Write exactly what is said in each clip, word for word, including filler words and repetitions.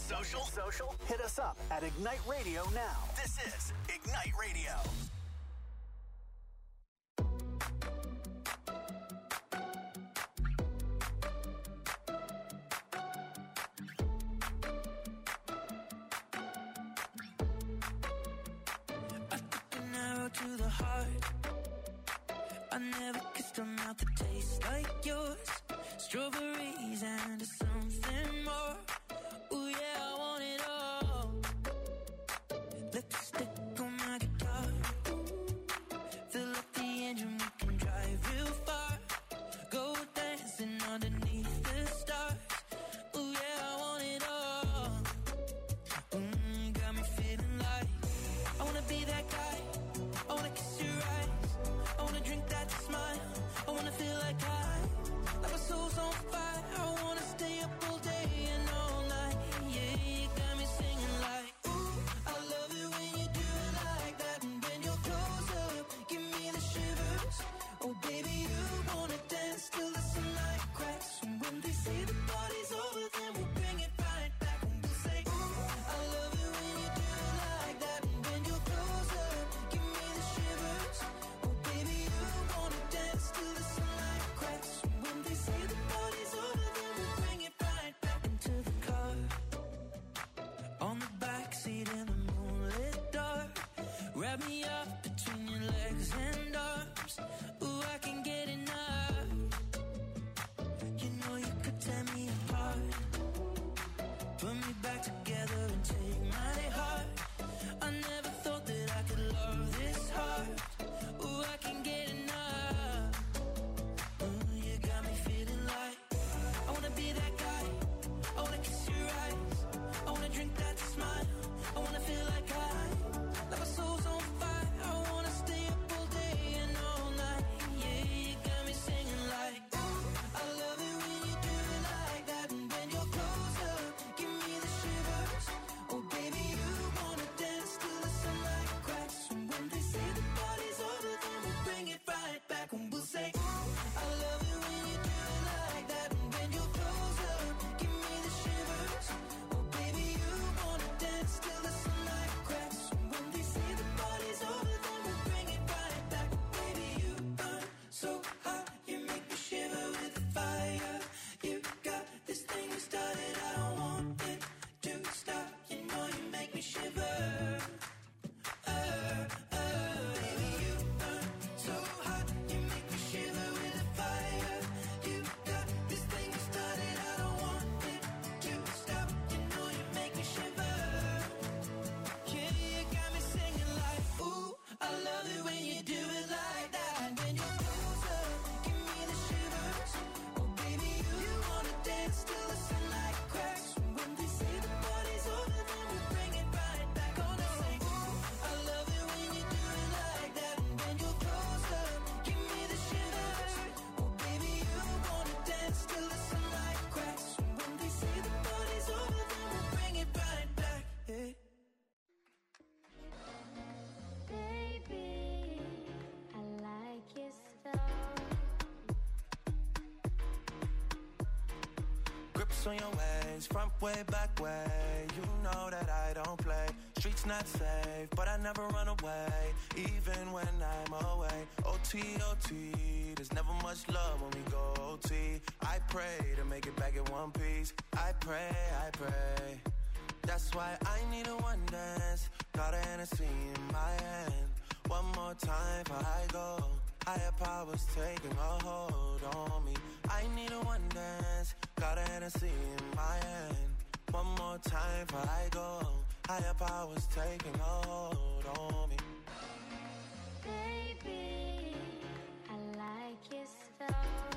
Social? Social? Hit us up at Ignite Radio now. This is Ignite Radio. To the heart, I never kissed a mouth that tastes like yours. Strawberries and something more. Ooh yeah, I want it all. Lipstick on my guitar. Fill up the engine, we can drive real far. Go dancing underneath the stars. Ooh yeah, I want it all. Mm, got me feeling like I wanna be that guy. I wanna kiss your eyes, I wanna drink that smile, I wanna feel like I, like my soul's on fire, I wanna stay up all day and all night, yeah, you got me singing like, ooh, I love it when you do it like that, and when you're close up, give me the shivers, oh baby, you wanna dance till the sunlight cracks, and when they say the party's over, then we'll bring it right back, and we'll say, ooh, I love it when you do it like that, and when you're close up, give me shivers. Oh baby, you wanna dance till the sunlight cracks. When they say the party's over, then we'll bring it right back into the car. On the backseat in the moonlit dark. Wrap me up between your legs and arms. Ooh, I can get enough. You know you could tear me apart. Put me back together and take my heart. I never thought that I could love this hard. Ooh, I can get enough. Ooh, you got me feeling like I wanna be that guy. I wanna kiss your eyes. I wanna drink that smile. I wanna feel like I, like my soul's on fire. I wanna stay up all day and all night. Yeah, you got me singing like, ooh, I love it when you do it like that. And when you're close up, give me the shivers. Oh baby, you wanna dance till the sunlight cracks. And when they say the party's over, then we'll bring it right back. And we'll say, ooh, I love it when you do it like that. And when you're close up, give me the shivers. Oh baby, you wanna dance till the sunlight cracks. And when they say the party's over, then we'll bring it right back. Baby, you burn so hot, you make me shiver with the fire. You got this thing you started, I don't want it to stop. You know you make me shiver. Uh, uh, baby, you burn so hot, you make me shiver with the fire. You got this thing you started, I don't want it to stop. You know you make me shiver. Yeah, you got me singing like, ooh, I love it when you do it like that. And when you're close up, give me the shivers. Oh baby, you wanna dance till the sunlight cracks. And when they say the party's over, then we'll bring it right back. Gonna say, ooh, I love it when you do it like that. And when you're close up, give me the shivers. Oh baby, you wanna dance till the sunlight cracks. And when they say the party's over, then we'll bring it right back. Yeah. Baby, I like your stuff. Grips on your ways, front way, back way. You know that I don't play. Streets not safe, but I never run away, even when I'm away. O T, O T, there's never much love when we go O T. I pray to make it back in one piece. I pray, I pray. That's why I need a one dance. Got a Hennessy in my hand. One more time before I go. Higher powers taking a hold on me. I need a one dance. Got a Hennessy in my hand. One more time before I go. Higher powers taking a hold on me. Baby, I like your stuff.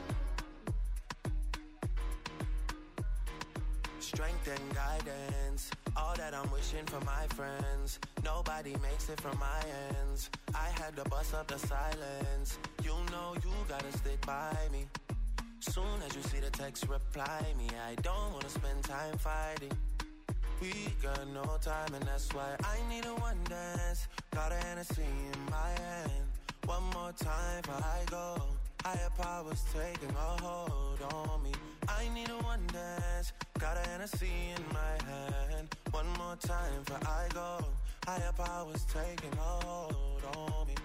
Strength and guidance, all that I'm wishing for my friends. Nobody makes it from my ends. I had to bust up the silence. You know you gotta stick by me. Soon as you see the text, reply me. I don't wanna spend time fighting. We got no time, and that's why I need a one dance. Got a Hennessy in my hand. One more time before I go. Higher powers taking a hold on me. I need a one dance, got a Hennessy in my hand. One more time for I go. Higher powers taking a hold on me.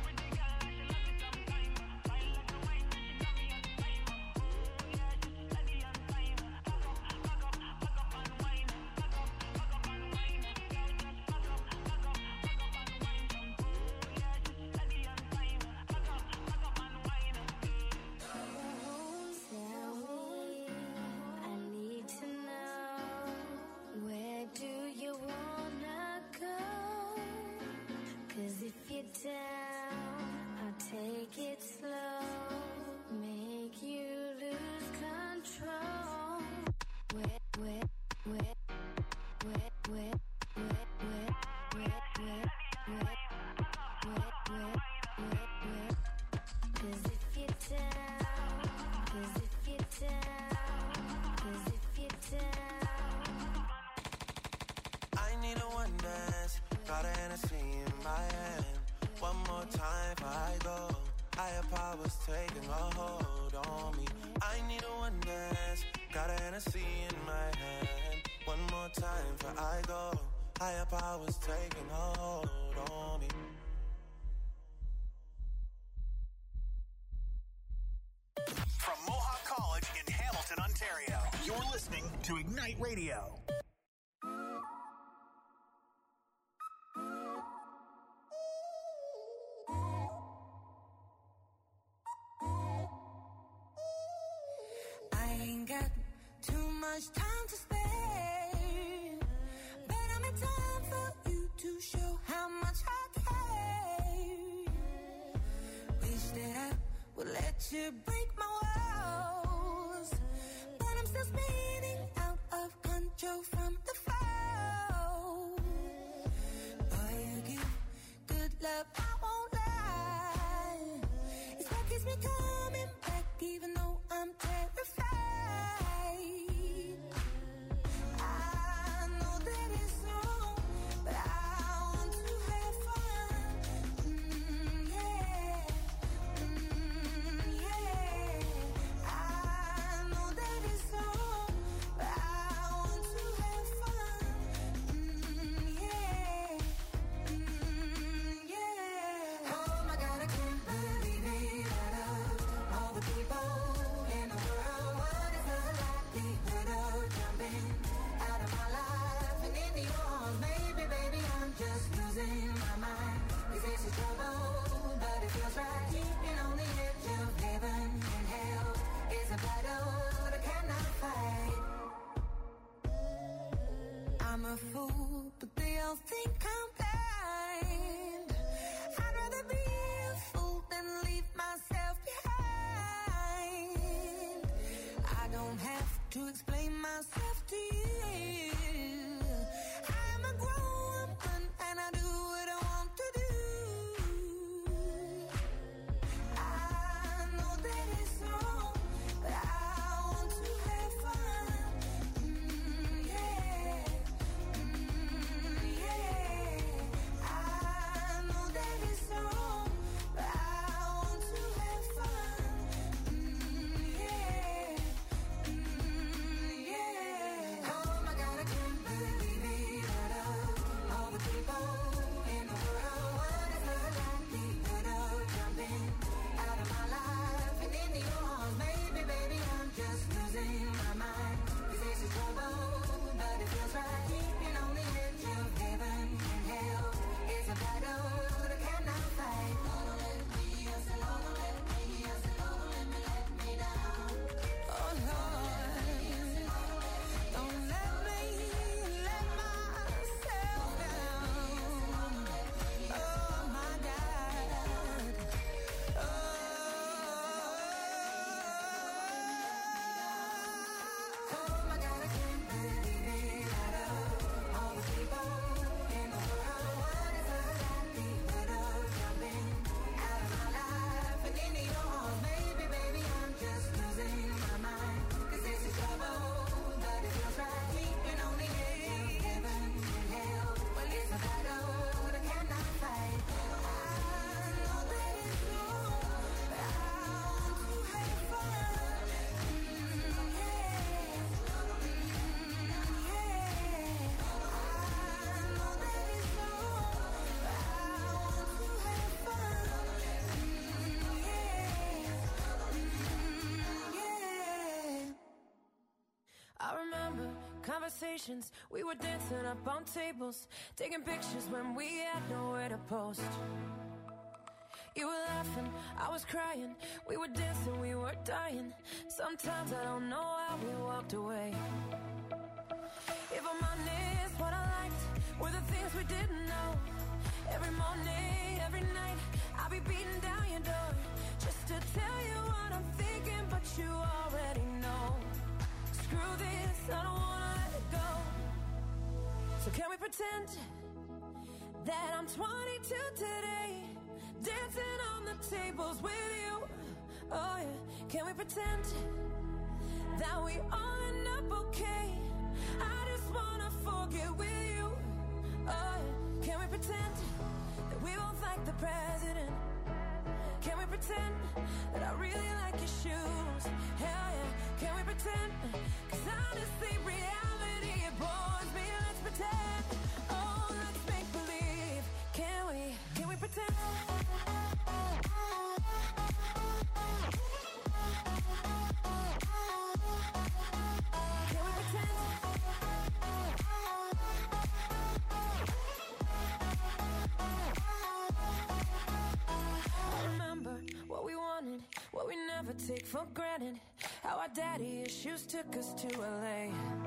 Down, I'll take it slow, make you lose control. Wet, wet, wet, wet, wet, wet, wet, wet, wet, wet, wet, wet, wet, wet. 'Cause if you're down, 'cause if you're down, 'cause if you're down. I need a one dance, got a Hennessy in my hand. One more time before I go. Higher powers taking a hold on me. I need a one dance, got a Hennessy in my hand. One more time before I go. Higher powers taking a hold on me. From Mohawk College in Hamilton, Ontario, you're listening to Ignite Radio. Much time to spare, but I'm in time for you to show how much I care. Wish that I would let you break my walls, but I'm still spinning out of control from the fall. Boy, you give good love, I won't lie. It's what keeps me coming back, even though I'm terrified. I'm a fool, but they all think I'm blind. I'd rather be a fool than leave myself behind. I don't have to explain myself to you. I'm a grown woman and I do what I want to do. I know that it's wrong, but I want to have fun. Mm, yeah. Mm, yeah. conversations. We were dancing up on tables, taking pictures when we had nowhere to post. You were laughing, I was crying. We were dancing, we were dying. Sometimes I don't know how we walked away. If I'm honest, what I liked were the things we didn't know. Every morning, every night, I'll be beating down your door just to tell you what I'm thinking, but you already know. Screw this, I don't wanna let it go. So can we pretend that I'm twenty-two today, dancing on the tables with you? Oh yeah, can we pretend that we all end up okay? I just wanna forget with you. Oh yeah, can we pretend that we both like the president? Can we pretend that I really like your shoes? Hell yeah, can we pretend? Cause honestly, reality, it bores me. Let's pretend. Oh, let's make believe. Can we, can we pretend? Can we pretend? I remember what we wanted, what we never take for granted. How our daddy issues took us to L A.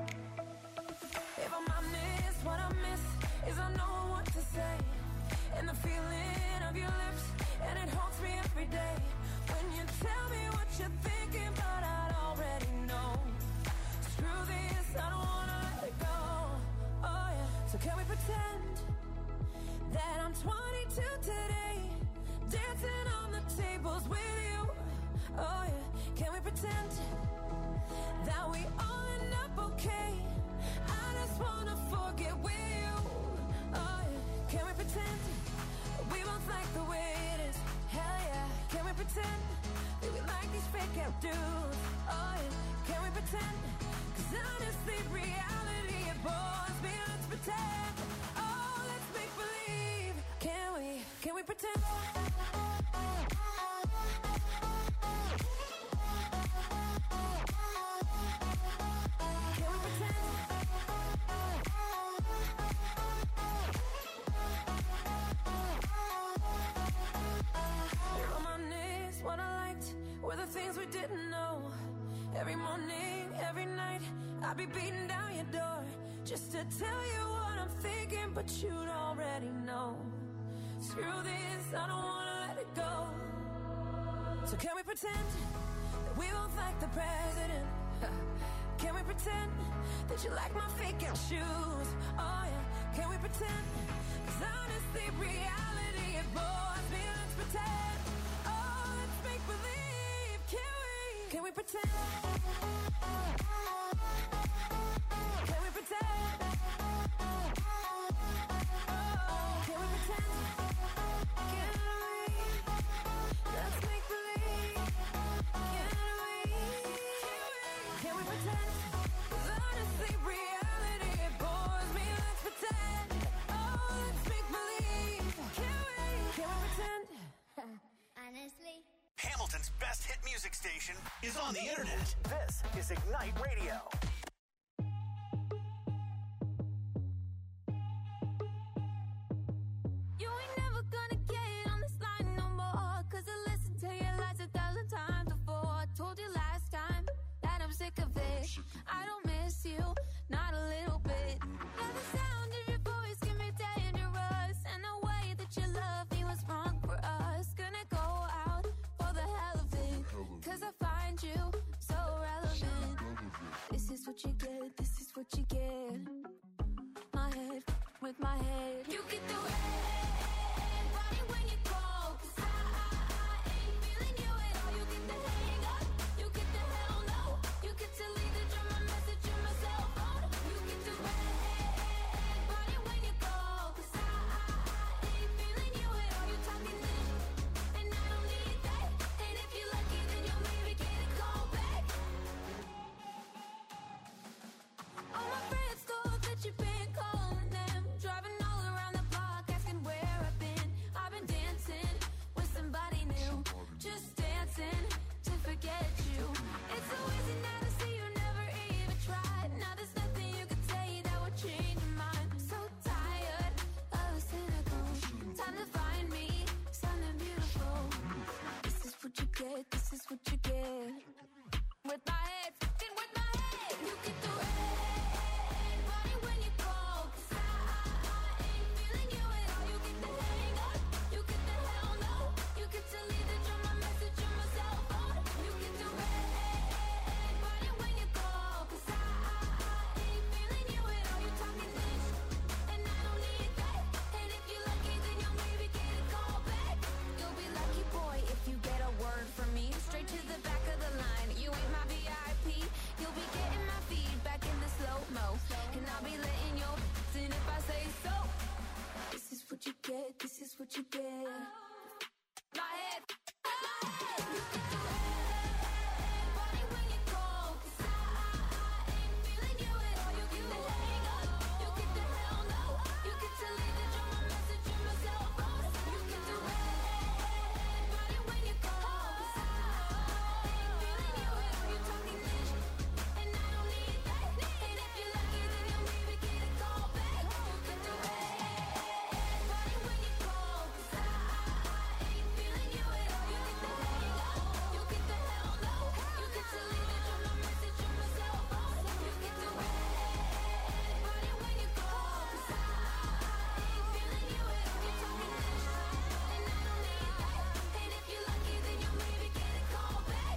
If I'm honest, what I miss is I know what to say. And the feeling of your lips, and it haunts me every day. When you tell me what you're thinking, but I already know. Screw this, I don't wanna let it go. Oh yeah, so can we pretend that I'm twenty-two today, dancing on the tables with you? Oh yeah, can we pretend that we all end up okay? I just wanna forget with you. Oh yeah, can we pretend that we both like the way it is? Hell yeah, can we pretend that we like these fake out dudes? Oh yeah, can we pretend? Cause honestly, reality, it bores me. Let's pretend. Oh, let's make believe. Can we, can we pretend? What I liked were the things we didn't know. Every morning, every night, I'd be beating down your door just to tell you what I'm thinking, but you'd already know. Screw this, I don't wanna let it go. So can we pretend that we both like the president? Can we pretend that you like my fake out shoes? Oh yeah, can we pretend? Cause honestly, reality, it bores me. Let's pretend. Make believe, can we? Can we pretend? Can we pretend? Oh, can we pretend? Can we? Let's make believe. Can we? Can we pretend? 'Cause honestly, reality, it bores me. Let's pretend. Oh, let's make believe. Can we? Can we pretend? Honestly. Hamilton's best hit music station is on the internet. This is Ignite Radio. You ain't never gonna get on this line no more, 'cause I listened to your lies a thousand times before. I told you last time that I'm sick of it. I don't miss you, not a little bit. Yeah, the sound of your voice can be dangerous, and the way that you love me was wrong for us. Gonna go out for the hell of it, 'cause I find you so relevant. This is what you get, this is what you get. My head with my head. You get the red body when you call, 'cause I, I, I ain't feeling you at all. You get the hang up, you get the hell no. You get to leave the drum, my message in my cell phone. You get the red body when you call, 'cause I, I, I ain't feeling you at all. You talking this, and I don't need that. And if you're lucky, then you'll maybe get a call back. All my friends what you get. My head, my head. You get to body when you call. 'Cause I, I, I ain't feeling you at all. You get the hang up, you get the hell no. You get to leave the drama message on my cell phone. You get to body when you call. 'Cause I, I ain't feeling you at all. You talking this, and I don't need that. And if you're lucky, then you'll maybe get a call back. You get to body when you call. 'Cause I, I ain't feeling you at all. You get the hang up, you get the hell no. You get to leave the drama message on my cell phone. You get to body when you call. 'Cause I, I ain't feeling you at all. You talking this, and I don't need that. And if you're lucky, then you'll maybe get a call back.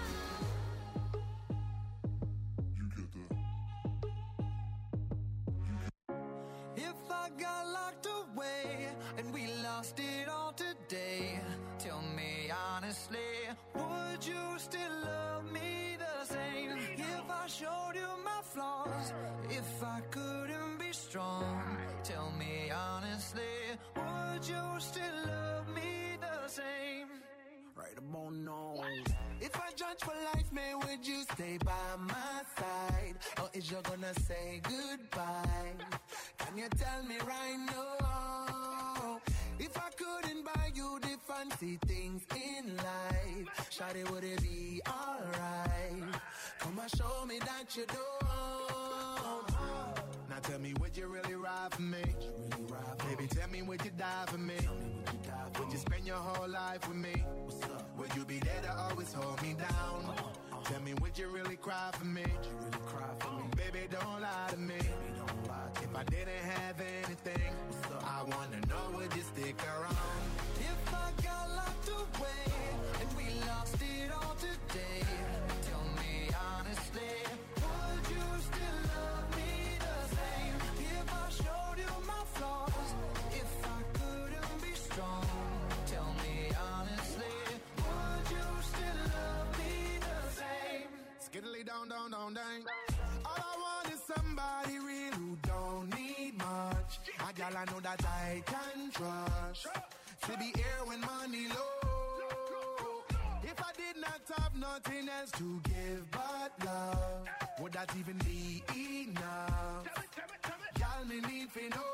If I got locked away and we lost it all today, tell me honestly, would you still love me the same? If I showed you my flaws, if I couldn't be strong, tell me honestly, would you still love me the same? Right about now. If I judge for life, man, would you stay by my side? Or is you gonna say goodbye? Can you tell me right now? If I couldn't buy you the fancy things in life, shawty, would it be alright? Come and show me that you don't. Now tell me, would you really ride for me? Baby, tell me, would you die for me? Would you spend your whole life with me? Would you be there to always hold me down? Tell me, would you really cry for me? Baby, don't lie to me. If I didn't have anything, I wanna know, would you stick around? If I got locked away and we lost it all today, tell me honestly, would you still love me the same? If I showed you my flaws, if I couldn't be strong, tell me honestly, would you still love me the same? Skiddly down, down, down, down. All I want is somebody real who don't need much. A gal I know that I can trust. To be here when money low. If I did not have nothing else to give but love, would that even be enough? Gal, me need to know.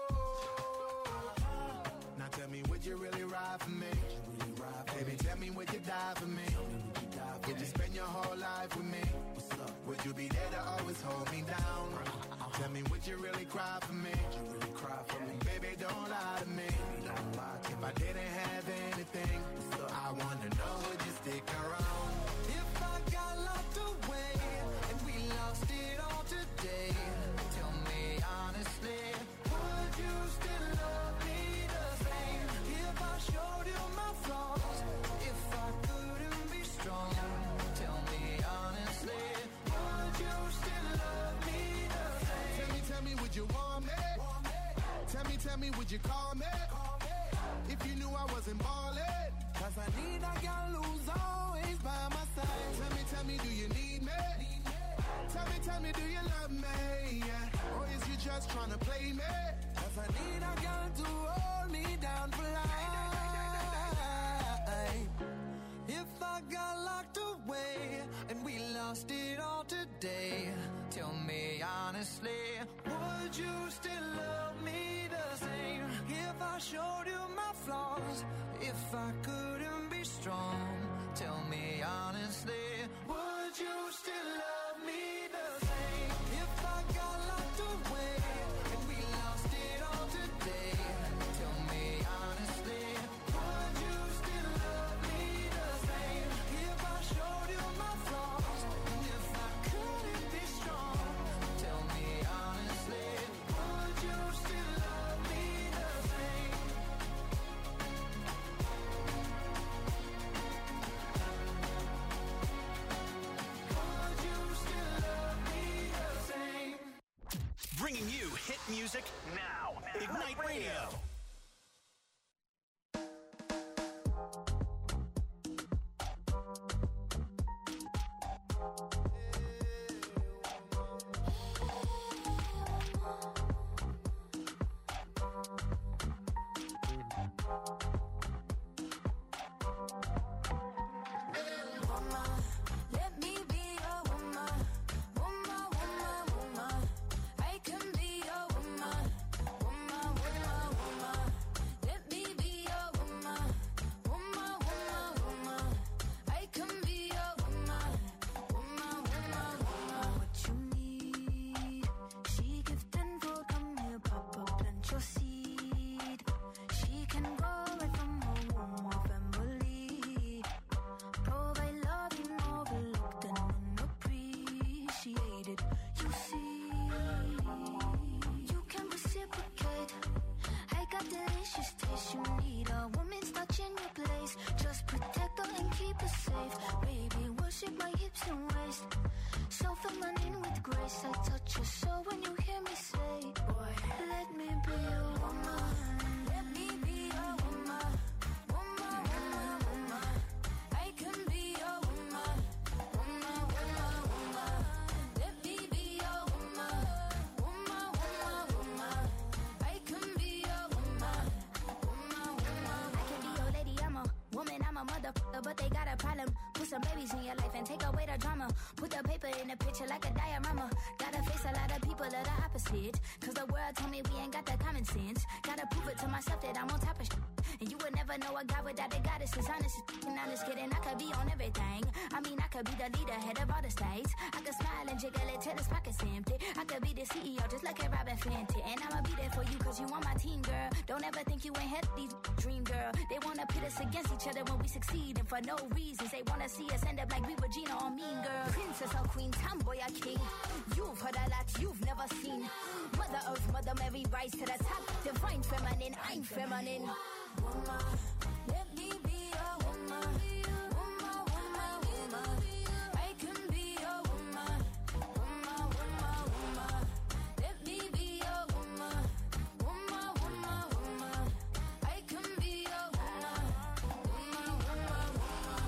Now tell me, would you really ride for me? Baby, tell me, would you die for me? Would you spend your whole life with me? Would you be there to always hold me down? Tell me, would you really cry for me? Baby, don't lie to me. If I didn't have anything, I wanna know, would you stick around? If I got locked away and we lost it all today, tell me honestly, would you still love me the same? If I showed you my flaws, if I couldn't be strong, tell me honestly, would you still love me the same? Tell me, tell me, would you want me? Tell me, tell me, would you call me? If you knew I wasn't ballin', 'cause I need a girl who's always by my side. Tell me, tell me, do you need me? Tell me, tell me, do you love me? Yeah. Or is you just tryna play me? 'Cause I need a girl to hold me down for life. If I got locked away and we lost it all today, tell me honestly, would you still love me the same? If I showed you my flaws, if I couldn't be strong, tell me honestly, would you still love me the same? If I got locked away and we lost it all today, tell me honestly, would you still love me the same? If I showed you my flaws, and if I couldn't be strong, tell me honestly, would you still love me the same? Would you still love me the same? Bringing you hit music now. Ignite Radio. keep us safe. Baby, worship my hips and waist. So feminine with grace. I touch your soul when you hear me say, boy, let me be your woman. Let me be your woman. Woman, woman, woman. I can be your woman. Woman, woman, woman. Let me be your woman. Woman, woman, woman. I can be your woman. Woman, woman. I can be your lady, I'm a woman, I'm a mother, but they got a problem. Put some babies in your life and take away the drama. Put the paper in the picture like a diorama. Gotta face a lot of people of the opposite. Cause the world told me we ain't got the common sense. Gotta prove it to myself that I'm on top of shit. And you would never know a guy without a goddess is honest. And I'm just kidding, I could be on everything. I mean, I could be the leader, head of all the states. I could smile and jiggle it till his pockets empty. I could be the C E O just like a Robin Fenty. And I'ma be there for you cause you on my team, girl. Don't ever think you ain't had these dream, girl. They wanna pit us against each other when we succeed. And for no reasons, they wanna see us end up like we Regina or Mean Girl. Princess or queen, tomboy or king. You've heard a lot you've never seen. Mother Earth, Mother Mary, rise to the top. Divine feminine, I'm feminine. Woman, let me be your woman. Woman, woman, woman. I can be your woman. Woman, woman, woman. Let me be your woman. Woman, woman, woman. I can be your woman. Woman, woman, woman.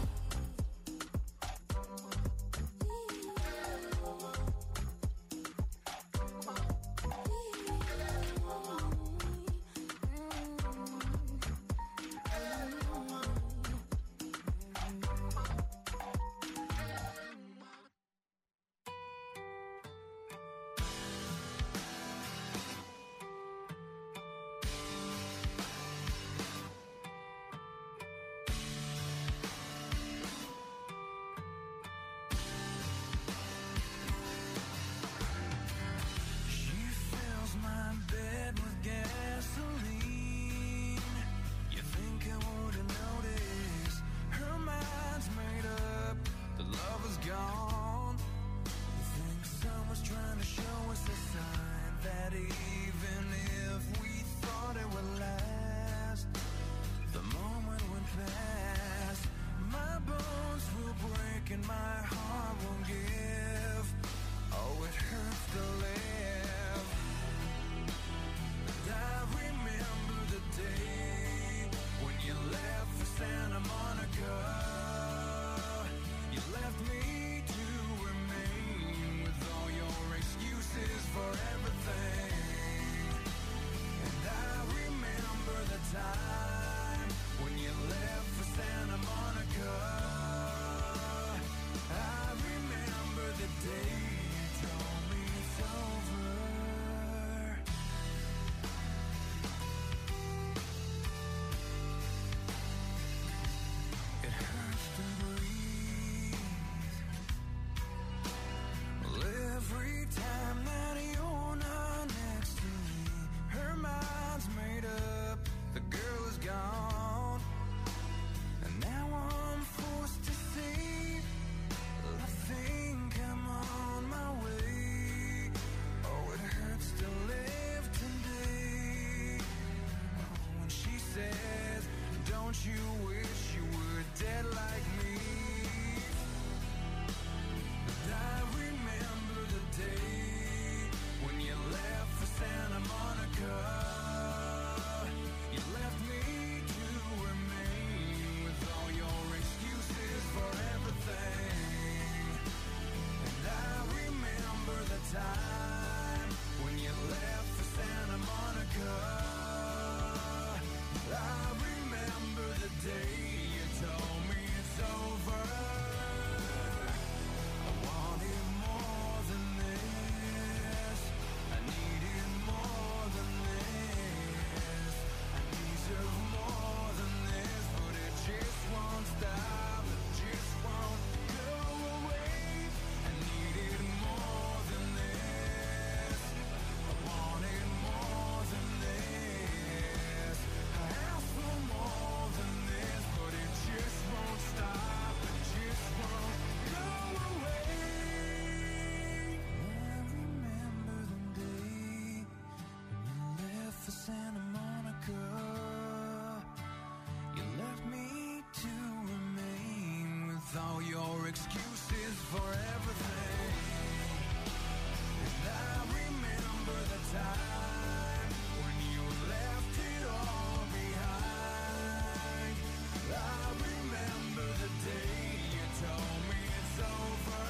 with all your excuses for everything. And I remember the time when you left it all behind. I remember the day you told me it's over.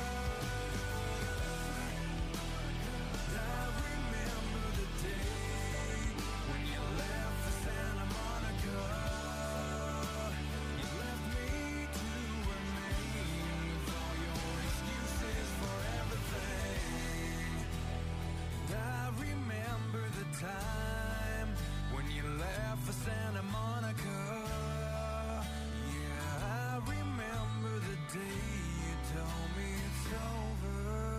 I remember the day when you left for Santa Monica. You left me to remain with all your excuses for everything. And I remember the time when you left for Santa Monica. Yeah, I remember the day you told me it's over.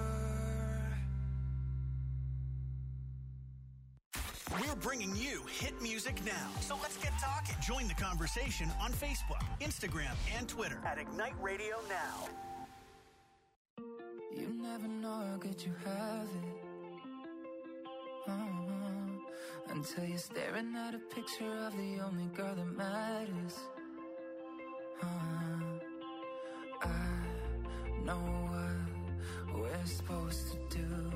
We're bringing you hit music now. So let's get talking. Join the conversation on Facebook, Instagram, and Twitter at Ignite Radio Now. You never know how good you have it. Uh-huh. Until you're staring at a picture of the only girl that matters. Uh-huh. I know what we're supposed to do.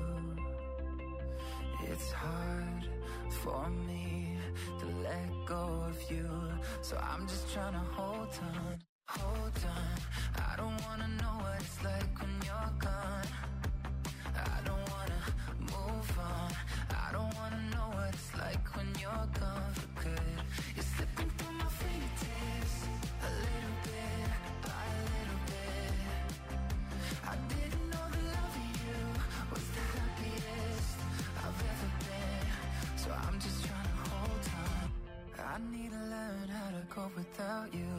It's hard for me to let go of you, so I'm just trying to hold on, hold on. I don't wanna know what it's like when you're gone. I don't wanna move on. I don't wanna know what it's like when you're gone for good. You're slipping through my fingertips, a little bit by a little bit. I didn't know the love of you was the happiest I've ever been, so I'm just trying to hold on. I need to learn how to cope without you.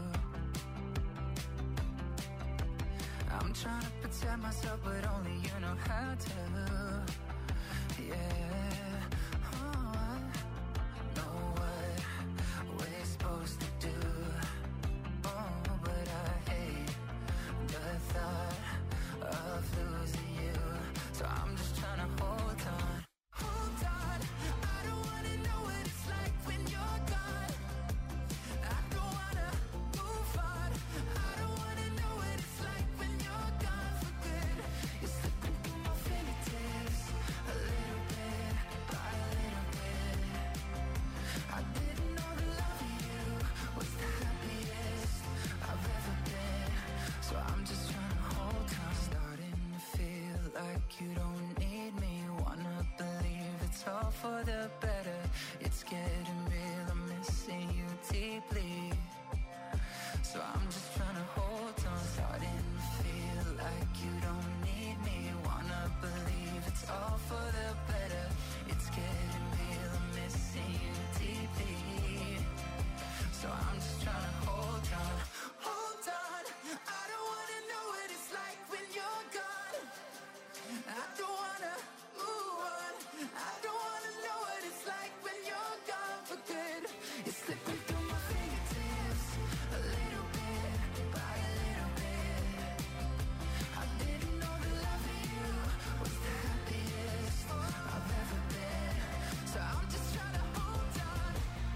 I'm trying to protect myself, but only you know how to. Yeah, oh, I know what we're supposed to do. Oh, but I hate the thought of losing you, so I'm just trying to hold on. Hold on, I don't wanna know what it's like when you're gone. I don't wanna move on. I don't wanna know what it's like when you're gone for good. You're slipping through my fingertips, a little bit by a little bit. I didn't know the love of you was the happiest I've ever been, so I'm just trying to hold on. Starting to feel like you don't need me. Wanna believe it's all for the better. It's getting real, I'm missing you deeply, so I'm just trying to hold on. Starting to feel like you don't need me. Wanna believe it's all for the better. It's getting real, I'm missing you deeply, so I'm just trying to hold on. Hold on, I don't wanna know what it's like when you're gone. I don't wanna move on. I don't wanna know what it's like when you're gone for good. You're slipping through my fingertips, a little bit by a little bit. I didn't know the love of you was the happiest I've ever been, so I'm just trying to hold on.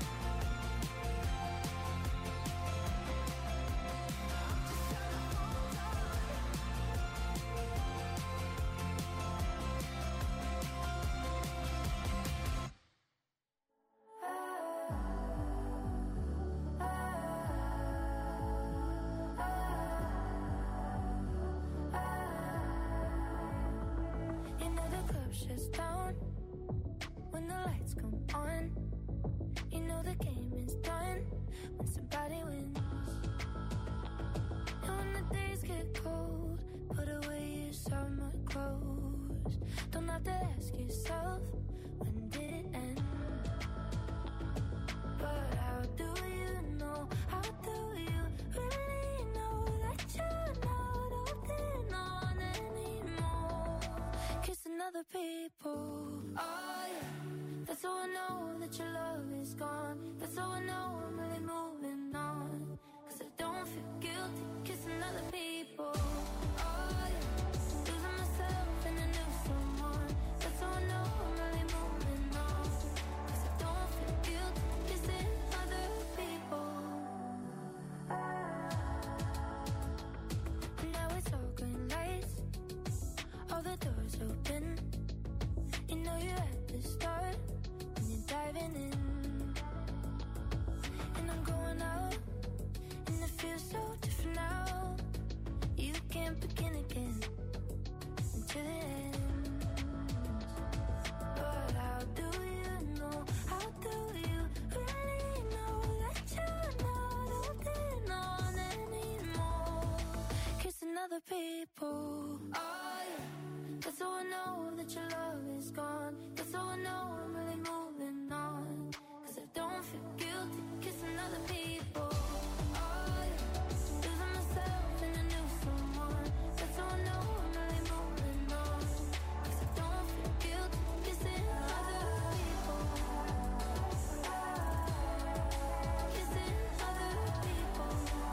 I'm just trying to hold on. You know the club shuts down when the lights come on. You know the game is done when somebody wins. And when the days get cold, put away your summer clothes. Don't have to ask yourself, when did it end? But how do you know? How do you really know that you're not holding on anymore? Kissing other people. Oh yeah, that's how I know that your love is gone. That's how I know I'm really moving on. Cause I don't feel guilty kissing other people. Oh yeah, losing myself in a new someone. That's how I know I'm really moving on. Cause I don't feel guilty kissing other people. And other people. Oh yeah, that's how I know that your love is gone. That's how I know I'm really moving on. Cause I don't feel guilty kissing other people. Oh yeah, losing myself in a new someone. That's how I know I'm really moving on. Cause I don't feel guilty kissing other people. Kissing other people.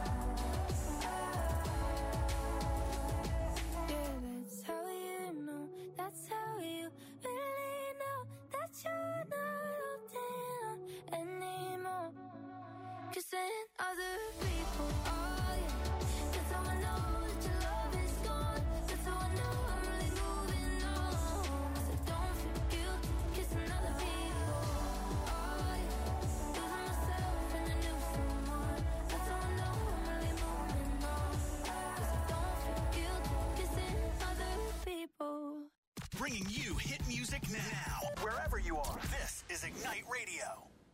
Yeah, that's how you know. That's how you really know that you're not holding on anymore. Kissing other people. Oh yeah, that's how I know that your love is gone. That's how I know I'm really moving on. Cause I don't feel guilty kissing other people. Oh yeah, losing myself in a new someone. That's how I know I'm really moving on. Cause I don't feel guilty kissing other people. Bringing you hit music now. Wherever you are, this is Ignite Radio.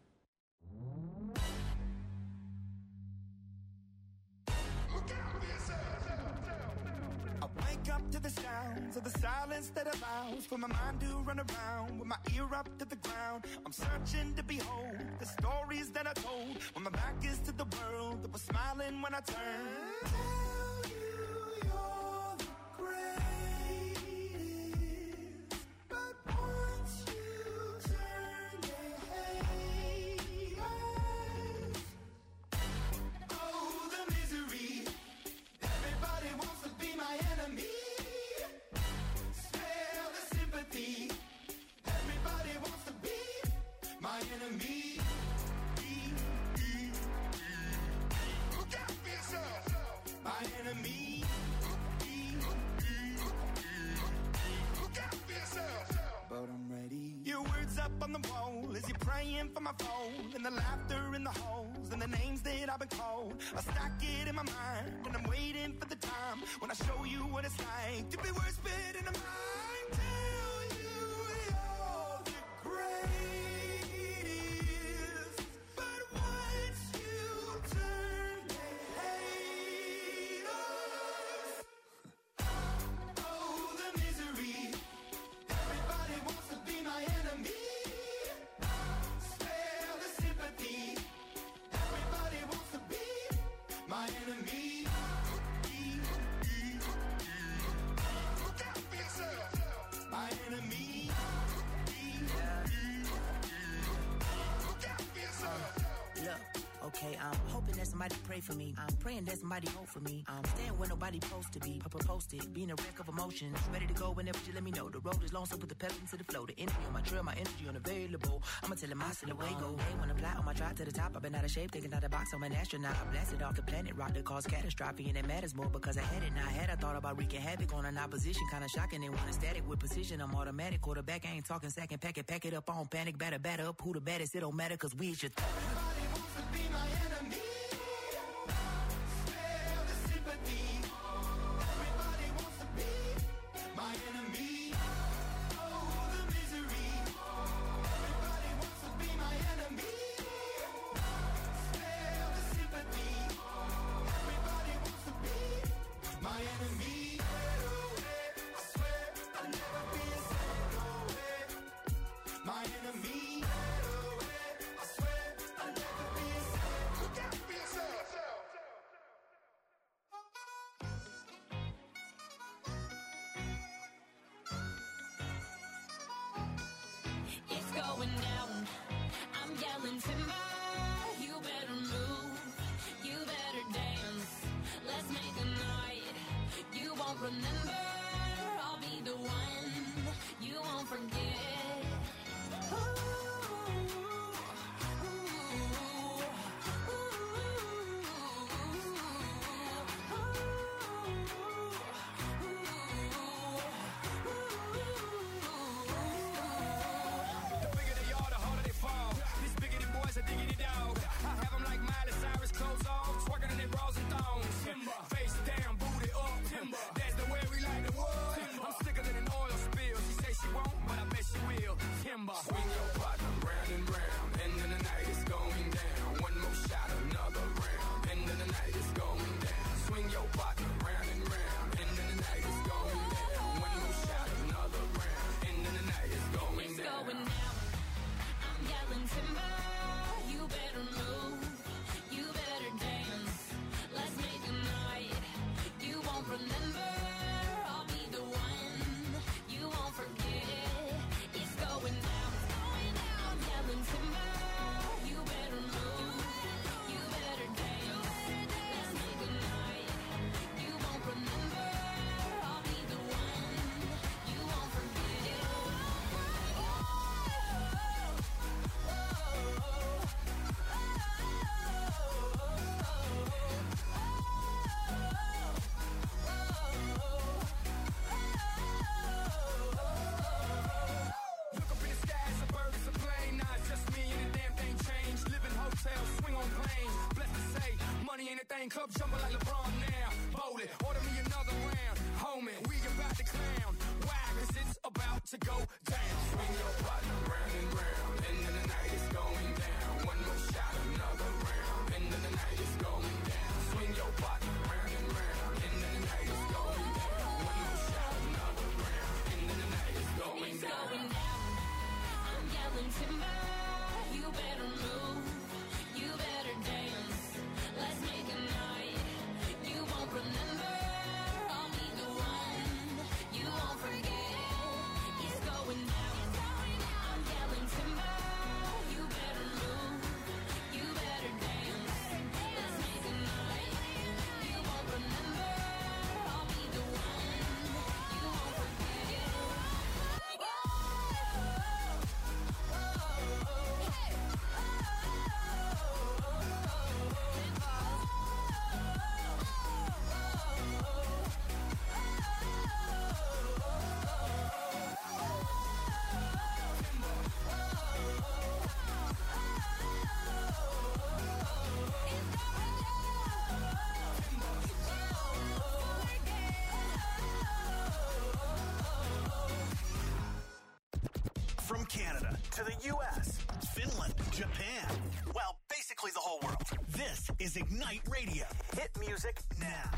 I wake up to the sounds of the silence that allows for my mind to run around with my ear up to the ground. I'm searching to behold the stories that I told when my back is to the world that was smiling when I turned. Tell you you're the greatest, but once you turn, they hate us. Oh, the misery. Everybody wants to be my enemy. Spare the sympathy. Everybody wants to be my enemy. Look out for yourself. My enemy. Look out for yourself. But I'm ready. Your words up on the wall as you're praying for my phone, and the laughter in the halls and the names that I've been called. I stack it in my mind and I'm waiting for the time when I show you what it's like to be worse fit in a mind. Tell you you're the greatest, but once you turn, they hate us. Oh, the misery. Everybody wants to be my enemy. Spare the sympathy. Everybody wants to be my enemy. Look out for yourself. My enemy. Look out for yourself. Look, okay, I'm hoping that somebody pray for me. I'm praying that somebody hope for me. I'm staying where nobody supposed to be. Papa posted, being a wreck of emotions. Ready to go whenever you let me know. The road is long, so put the pep into the flow. The energy on my trail, my energy unavailable. I'ma tell him I still away go. Hey, when I fly on my drive to the top, I've been out of shape, thinking out the box. I'm an astronaut. I blasted off the planet, rock that caused catastrophe, and it matters more because I had it. Now I had I thought about wreaking havoc on an opposition, kind of shocking. They want a static with precision. I'm automatic. Quarterback, I ain't talking second pack it, pack it up on panic. Batter, batter up. Who the baddest? It don't matter because we should. Everybody wants to be my enemy. Spare the sympathy. Everybody wants to be my enemy. Oh, the misery. Everybody wants to be my enemy. Spare the sympathy. Everybody wants to be my enemy. I swear I'll never be a second away. My enemy. I swear I'll never be a second. Look out for yourself. It's going down. I'm yelling timber. You better move. You better dance. Let's make a night you won't remember. I'll be the one you won't forget. Ooh, The bigger they are, the harder they fall. These biggity boys are diggity dog. I have them like Miley Cyrus, clothes off, twerking in their bras and thongs. Face down, booty up. That's the way we like the world. I'm sicker than an oil spill. She say she won't, but I bet champagne, club jumping like LeBron now. Bowl it, order me another round. Homie, we about to clown. Why? Cause it's about to go down. Swing your partner round and round. End of the night is going down. One more shot, another round. End of the night is going down. Swing your partner round and round. End of the night is going down. One more shot, another round. End of the night is going It's down. going down. I'm yelling timber. You better move. You better dance. Let's make a night you won't remember. I'll be the one you won't forget. It's going down. I'm yelling timber. You better move. You better dance. Let's make a night you won't remember. I'll be the one you won't forget. From Canada to the U S, Finland, Japan, well, basically the whole world. This is Ignite Radio. Hit music now.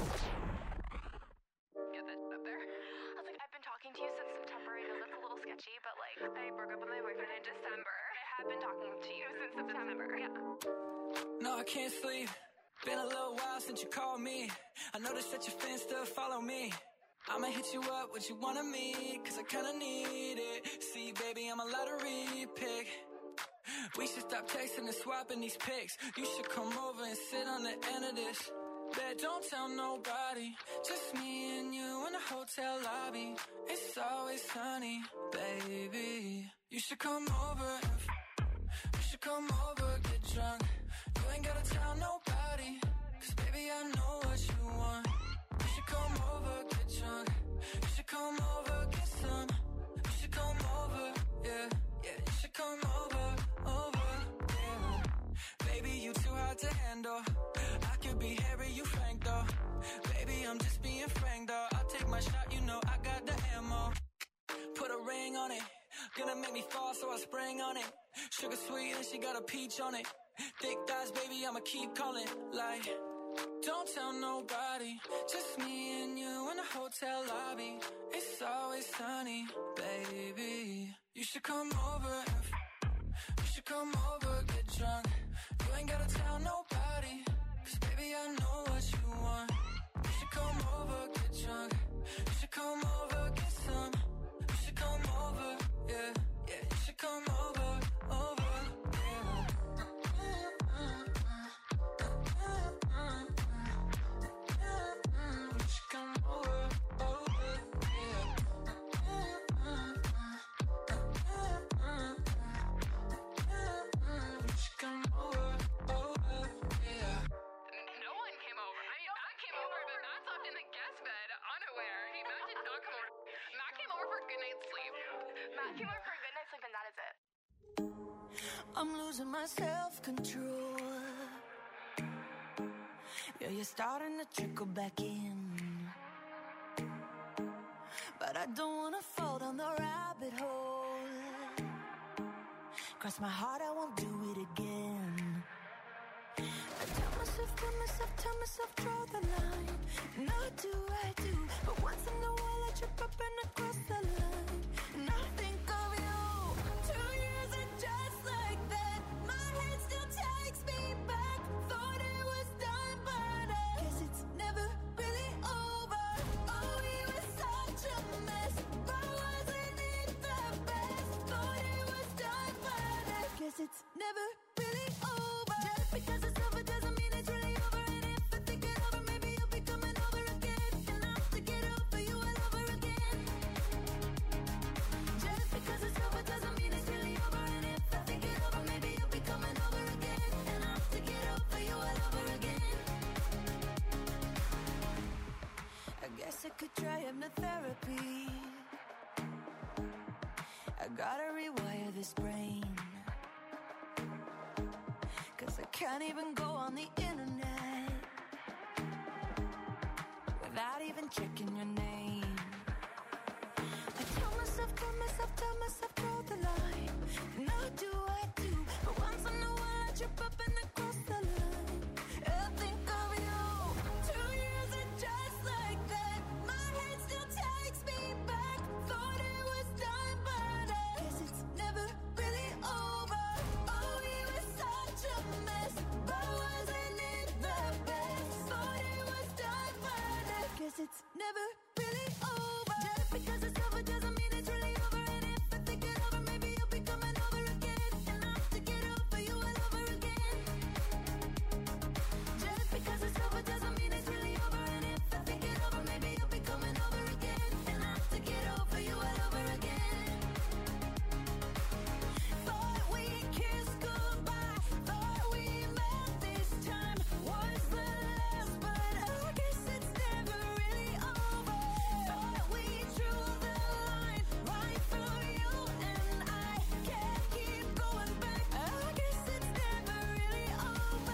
Get that up there. I was like, I've been talking to you since September. I know that's a little sketchy, but like, I broke up with my boyfriend in December. I have been talking to you since September. Yeah. No, I can't sleep. Been a little while since you called me. I noticed that your fans still follow me. I'ma hit you up, what you wanna meet, cause I kinda need it. See, baby, I'm a lottery pick. We should stop texting and swapping these pics. You should come over and sit on the end of this. Bet, don't tell nobody. Just me and you in the hotel lobby. It's always sunny, baby. You should come over and f- You should come over, get drunk. You ain't gotta tell nobody, cause baby, I know what you want. You should come over, get drunk. You should come over, get some. You should come over, yeah, yeah. You should come over, over, yeah. Baby, you too hard to handle. I could be Harry, you Frank though. Baby, I'm just being frank though. I'll take my shot, you know I got the ammo. Put a ring on it. Gonna make me fall, so I sprang on it. Sugar sweet and she got a peach on it. Thick thighs, baby, I'ma keep calling. Like, don't tell nobody. Just me and you in the hotel lobby. It's always sunny, baby. You should come over and f- You should come over, get drunk. You ain't gotta tell nobody, cause baby, I know what you want. You should come over, get drunk. You should come over, get some. You should come over, yeah, yeah. You should come over, over, yeah. You should come over, over, yeah. You should come over, over, yeah. No one came over. I mean, Matt came over, but Matt slept in the guest bed, unaware. He, Matt did not come over. Matt came over for a good night's sleep. Matt came over for a good night's sleep, and that is it. I'm losing my self-control. Yeah, you're starting to trickle back in. But I don't wanna fall down the rabbit hole. Cross my heart, I won't do it again. I tell myself, tell myself, tell myself, draw the line. And I do, I do. But once in a while I trip up and I cross the line. And I think of you. Two years and just like that, my head still takes me back. Thought it was done, but I guess it's never really over. Oh, we were such a mess, but wasn't it the best? Thought it was done, but I guess it's never really over. Just because it's over doesn't mean it's really over. And if I think it over, maybe you'll be coming over again. And I'll have to get over you all over again. Just because it's over doesn't mean it's really over. And if I think it over, maybe you'll be coming over again. And I'll have to get over you all over again. I guess I could try hypnotherapy. I gotta rewire this brain. Cause I can't even go on the internet. without even checking your name. I tell myself, tell myself, tell myself, draw the line. And I do, I do, but once in a while I trip up and I cross the line. I think of you. Two years and just like that, my head still takes me back. Thought it was done, but I guess it's never really over. Oh, we were such a mess, but wasn't it the best? Thought it was done, but I guess it's never really over. Just because it's over doesn't mean it's really over. And if I think it over, maybe you'll be coming over again. And I have to get over you all over again. Just because it's over doesn't mean it's really over. And if I think it over, maybe you'll be coming over again. And I have to get over you all over again. Thought we kissed goodbye, thought we met this time was the last, but I guess it's never really over. Thought we drew the line right through you, and I can't keep going back. I guess it's never really over.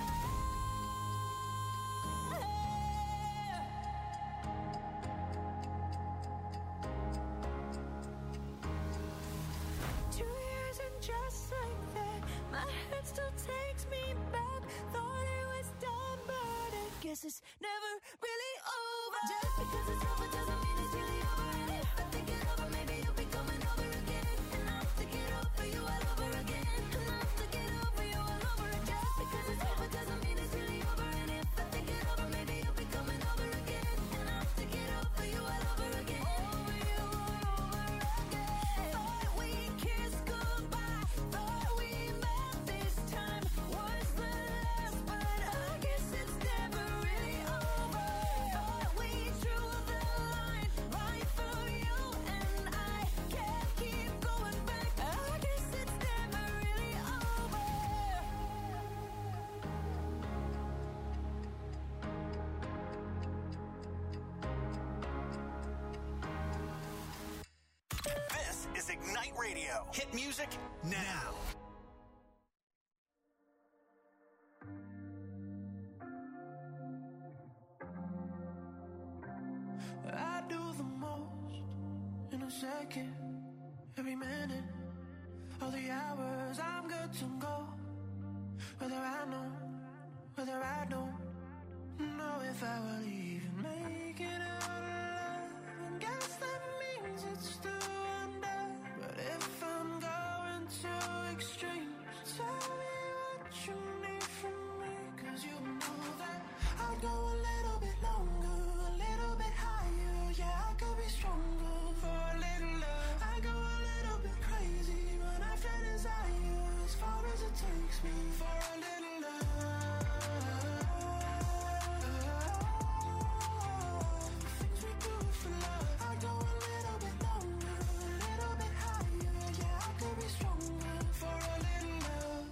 Two years and just like that, my head still takes me back. Thought it was done, but I guess it's never really over. Just because it's over doesn't mean it's really over. And if I think it over, maybe you'll be coming over again. And I have to get over you all over again. And I have to get over you all over again. Just because it's over doesn't mean it's really over. And if I think it over, maybe you'll be coming over again. And I have to get over you all over again. Over you all over again. Thought we kissed goodbye, thought we met this time was the last, but I guess it's never really over. Thought we drew the line right through you, and I can't keep going back. I guess it's never really over. This is Ignite Radio. Hit music now. I do the most in a second, every minute, all the hours I'm good to go. Whether I know, whether I don't know if I will even make it out alive. And guess that means it's still under. But if I'm going to extremes, tell me what you need from me. Cause you know that I'd go a little bit longer, a little bit higher. Yeah, I could be stronger for a little love. I go a little bit crazy when I feel desire, as far as it takes me for a little love. Things we do for love. I go a little bit longer, a little bit higher. Yeah, I could be stronger for a little love.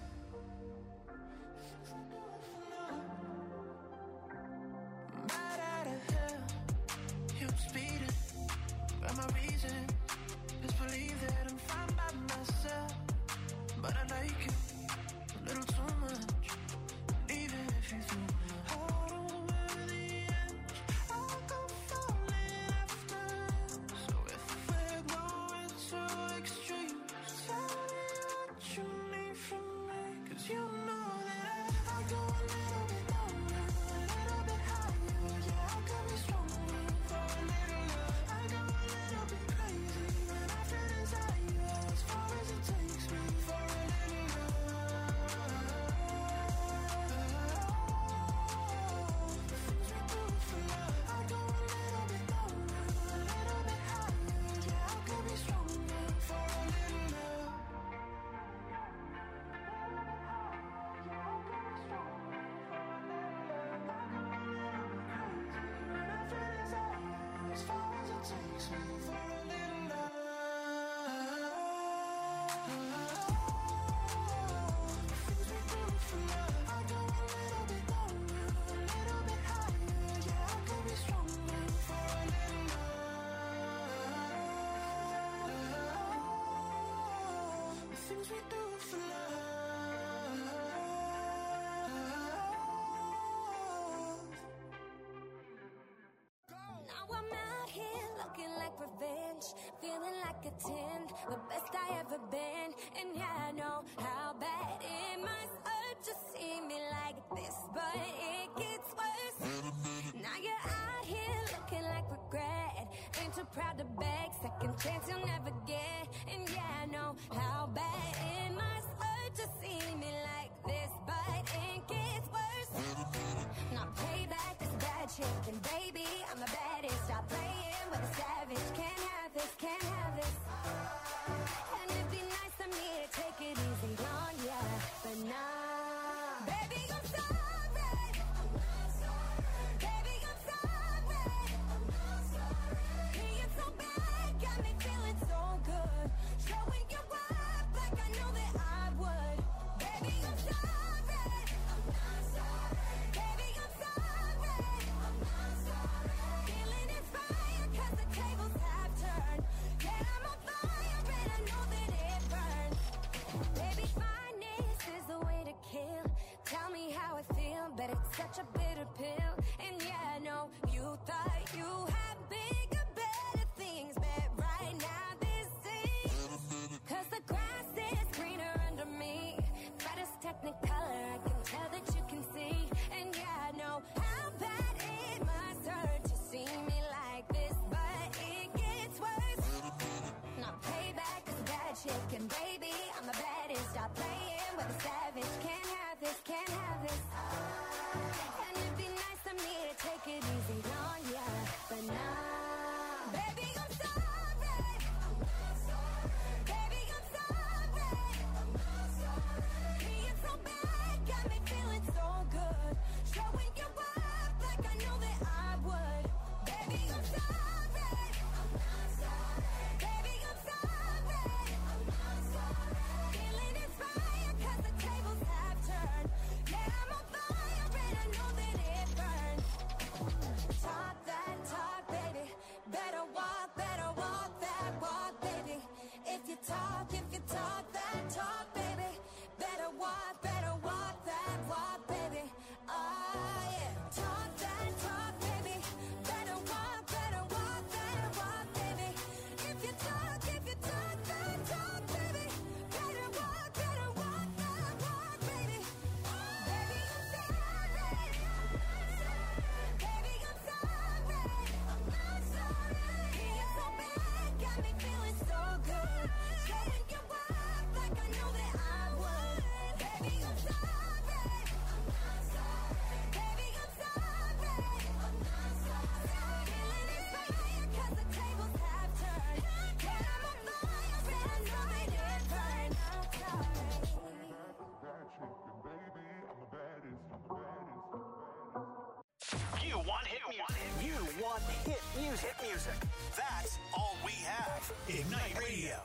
Right out of hell, yeah, I'm speeding. But my reason is believe that I'm fine by myself. But I like you a little too much. Even if you threw my heart over the edge, I'll go falling after. So if we're going to extremes, tell me what you need from me. Cause you know that I go a little bit longer, a little bit higher. Yeah, I could be stronger for a little love. I go a little bit crazy when I feel desire, as far as it takes me for a little love. The things we do for love. I go a little bit longer, a little bit higher. Yeah, I could be stronger for a little love. As far as it takes me for a little love. Things we do for love. I go a little bit longer, a little bit higher. Yeah, I could be stronger for a little love. The things we do for love. Go! like revenge, feeling like a ten, the best I ever been. And yeah, I know how bad it must hurt to see me like this, but it gets worse. Now you're out here looking like regret, ain't too proud to beg, second chance you'll never get. And yeah, I know how bad it must hurt to see me like this, but it gets worse. Now payback is bad shit, and baby, I'm the baddest. Stop playing with a savage, can't have this, can't have this. And it'd be nice of me to take it easy on ya, but nah. Baby, I'm sorry. Baby, I'm sorry. Being so bad got me feeling so good. Showing you up like I know that I would. Baby, I'm sorry. Baby, I'm sorry. Feeling inspired 'cause the tables have turned. Yeah, I'm on fire and I know that it burns. Baby, fineness is the way to kill. Tell me how I feel, but it's such a bitter pill. And yeah, I know you thought you had bigger, better things, but right now this is 'cause the grass is greener under me. Brightest technicolor, I can tell that you can see. And yeah, I know how bad it must hurt to see me like this, but it gets worse. Now payback is bad shit, and baby, I'm the baddest. Stop playing with a savage, can't have this, can't have this. And it'd be nice of me to take it easy on ya, but nah. Baby, I'm sorry. Baby, I'm sorry. Being so bad got me feeling so good. Showing you up like I know that I would. Baby, I'm sorry. Baby, I'm sorry. Feeling inspired 'cause the tables have turned. Yeah, I'm on fire and I know that it burns. Talk that talk, baby. Better walk, better walk that walk, baby. If you talk, if you talk that talk, baby. Better walk, better walk that walk, baby. Oh yeah. Talk that talk, baby. Better walk, better walk that walk, baby. If you talk, if you talk that talk, baby. Better walk, better walk that walk, baby. Baby, I'm sorry. Baby, I'm sorry. Being so bad got me feeling so good. Showing you up like I know that I would. Baby, I'm sorry. Baby, I'm sorry. Feeling inspired 'cause the tables have turned. Yeah, I'm on fire and I know that it burns. I'm sorry. You want hit music. You want hit music. Hit music. That's all we have. Ignite Radio.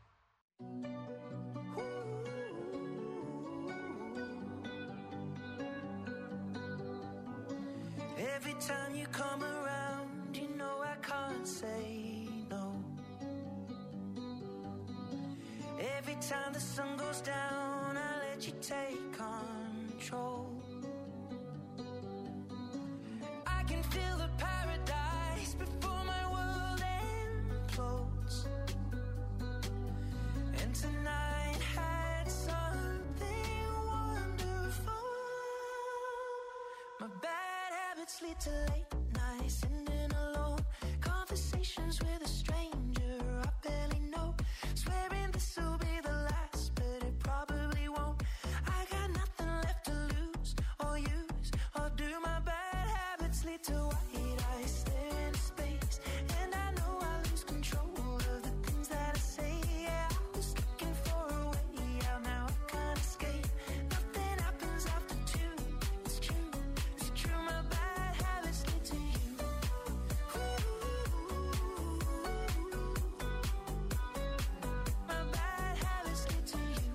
Every time you come around, you know I can't say no. Every time the sun goes down, I let you take control. I can feel the paradise before my world implodes. And tonight had something wonderful. My bad habits lead to late nights, sitting alone. Conversations with a stranger I barely know. Swearing this will be the last, but it probably won't. I got nothing left to lose or use, or do my bad habits lead to white eyes stare into space? And I know I lose control of the things that I say. Yeah, I was looking for a way out, now I can't escape. Nothing happens after two. It's true, it's true. My bad habits lead to you. My bad habits lead to you.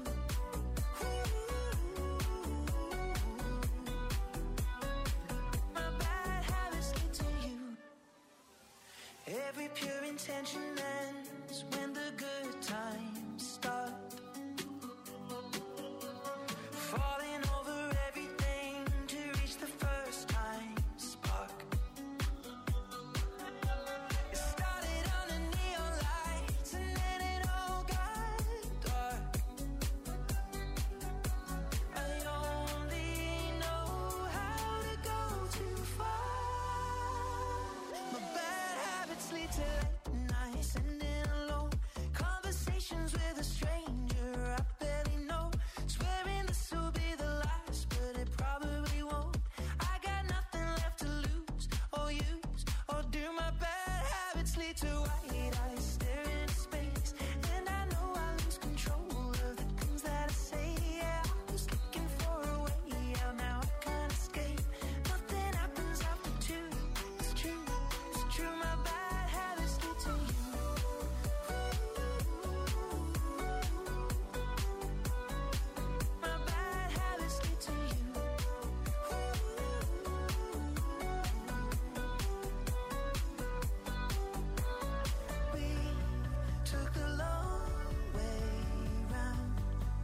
My bad habits lead to you. Every pure intention ends when the good times start. Falling over everything to reach the first time spark. It started on a to late nights, sending alone conversations with a stranger I barely know. Swearing this will be the last, but it probably won't. I got nothing left to lose or use, or do my bad habits lead to white eyes staring into space? And I know I lose control of the things that I say. Yeah, I was looking for a way out, now I can't escape. Nothing happens after two. It's true, it's true. My bad habits lead to you. My bad habits lead to you. We took the long way round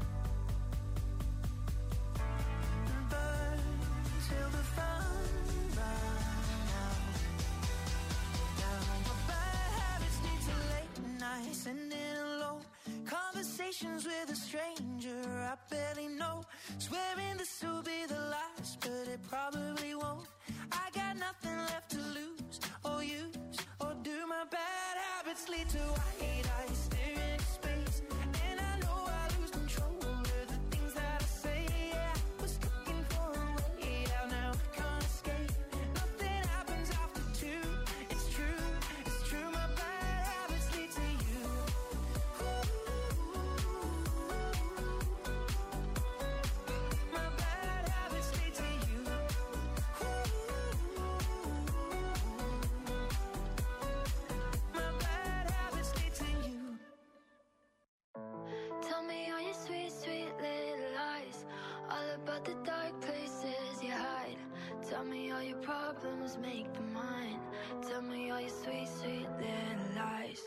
and burned till the fun ran out. Now my bad habits lead to late nights, sending alone conversations with a stranger I barely know. Swearing this will be the last, but it probably won't. I got nothing left to lose or use, or do my bad habits lead to white eyes staring into space? And I know I lose control of the things that I say. Yeah, I was looking for a way out, now I can't escape. Nothing happens after two. It's true, it's true. My bad habits lead to you. My bad habits lead to you. My bad habits lead to you. Tell me all your sweet, sweet little lies, all about the dark places you hide. Tell me all your problems, make them mine. Tell me all your sweet, sweet little lies.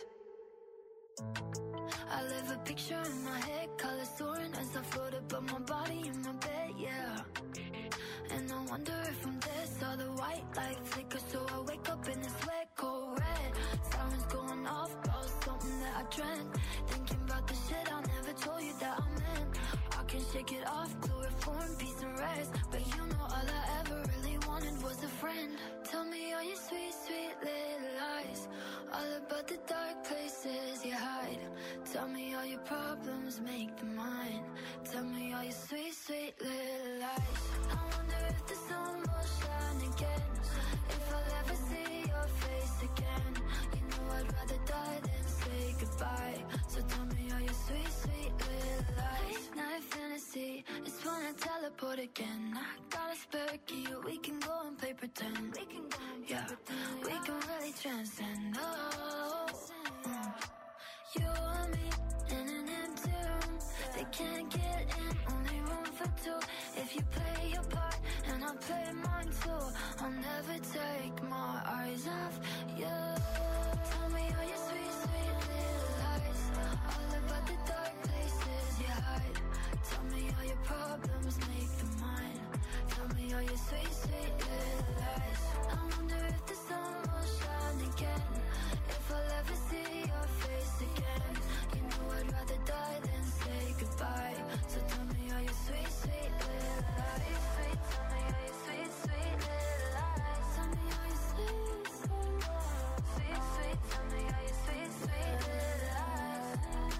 I live a picture in my head, colors soaring as I float above my body in my bed, yeah. And I wonder if I'm dead, saw the white light flicker, so I wake up in this wet, cold red. Sirens going off, about something that I dreamt. Thinking about the shit I never told you that I meant. I can shake it off, chloroform, peace and rest. But you know all I ever really wanted was a friend. Tell me all your sweet, sweet little lies, all about the dark places you hide. Tell me all your problems, make them mine. Tell me all your sweet, sweet little lies. I wonder if the sun will shine again, if I'll ever see your face again. You know I'd rather die than say goodbye. So tell me all your sweet, sweet little lies. Late night fantasy, it's when I teleport again. I got a spare key, we can go and play pretend. We can go and play yeah, pretend. We can really transcend. Oh, mm. You and me in an empty room, they can't get in, only room for two. If you play your part and I play mine too, I'll never take my eyes off you. Tell me all your sweet, sweet little lies, all about the dark places you hide. Tell me all your problems, make them mine. Tell me all your sweet, sweet little lies. I wonder if the sun will shine again, if I'll ever see your face again. You know I'd rather die than say goodbye. So tell me all your sweet, sweet little lies. Sweet, tell me all your sweet, sweet little lies. Tell me all your sweet, sweet lies. Sweet, sweet, tell me all your sweet, sweet little lies.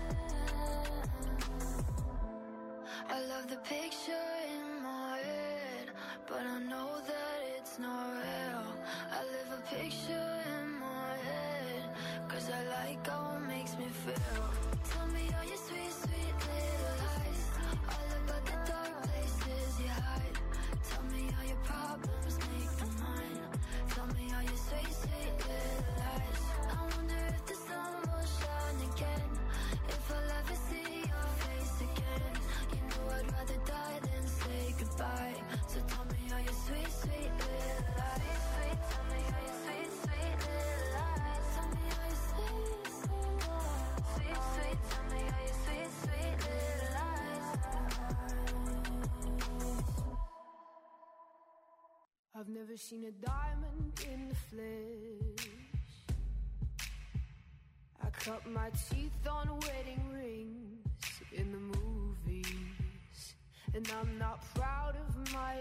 I love the picture in my head, but I know that it's not real. I live a picture in my head, cause I like how it makes me feel. Tell me all your sweet, sweet little lies, all about the dark places you hide. Tell me all your problems, make them mine. Tell me all your sweet, sweet little lies. I wonder if the sun will shine again, if I'll ever see your face again. You know I'd rather die than say goodbye. So tell me all your sweet, sweet little lies. Sweet, tell me all your sweet, sweet little lies. Tell me all your sweet, sweet lies. Sweet, sweet, tell me all your sweet, sweet little lies. I've never seen a diamond in the flesh. I cut my teeth on wedding rings in the movies, and I'm not proud of my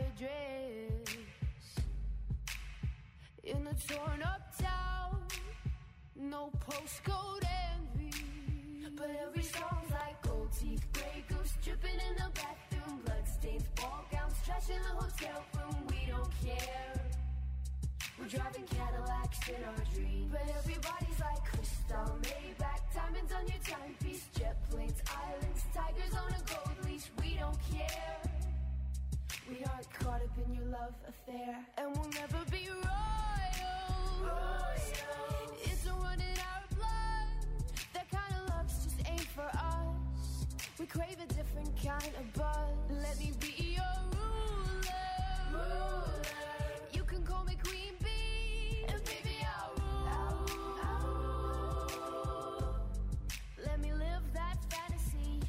address. In a torn up town, no postcode envy. But every song's like gold teeth, gray goose dripping in the bathroom, bloodstains, ball gowns, trash in the hotel room. We don't care. We're driving Cadillacs in our dreams. But everybody's like crystal, Maybach, diamonds on your timepiece, jet planes, islands, tigers on a gold leash. We don't care. We aren't caught up in your love affair, and we'll never be royal. royal. It's a run in our blood. That kind of love's just ain't for us. We crave a different kind of buzz. Let me be your ruler. ruler. You can call me Queen Bee, and baby I'll rule. I'll rule. Let me live that fantasy.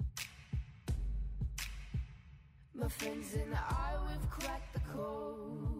My friends and I, we've cracked the code.